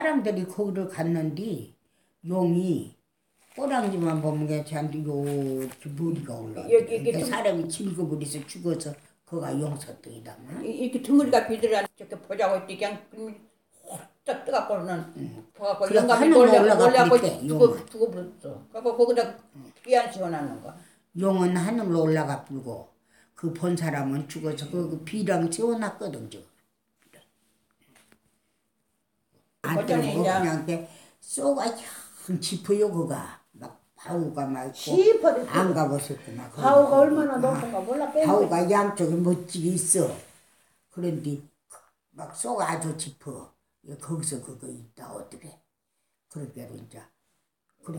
사람들이 거기를 갔는데 용이 꼬랑지만 보면 괜찮은데 요 머리가 올라. 그러니까 사람이 질거버려서 죽어서 거가 용서등이다. 이렇게 덩어리가 비들어 저렇게 보자고 있지 그냥 홀딱 뜨갖고는 보갖고 영감이 놀려갖고 두고 불었어. 그래서 거기다 귀한 시원하는 거. 용은 하늘로 올라가 불고 그 본 사람은 죽어서 그 비랑 세워놨거든 지금. 안 뜨고 그냥 쏘가 영 짚어요 그가 막 바우가 막 있고 안 가보셨구나. 바우가 얼마나 높은가 몰라. 바우가 양쪽에 멋지게 있어. 그런데 막 쏘가 아주 짚어. 거기서 그거 있다 어떻게. 그러게 이제